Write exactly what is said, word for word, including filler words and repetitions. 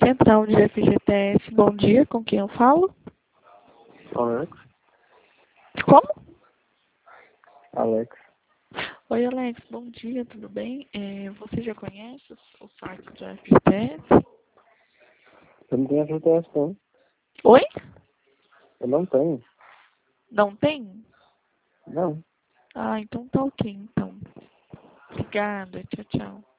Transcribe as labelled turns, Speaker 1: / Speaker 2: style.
Speaker 1: Central de F G T S, bom dia, com quem eu falo?
Speaker 2: Alex.
Speaker 1: Como?
Speaker 2: Alex.
Speaker 1: Oi, Alex, bom dia, tudo bem? É, você já conhece o, o site do F G T S?
Speaker 2: Eu não tenho F G T S, não.
Speaker 1: Oi?
Speaker 2: Eu não tenho.
Speaker 1: Não tem?
Speaker 2: Não.
Speaker 1: Ah, então tá ok, então. Obrigada, tchau, tchau.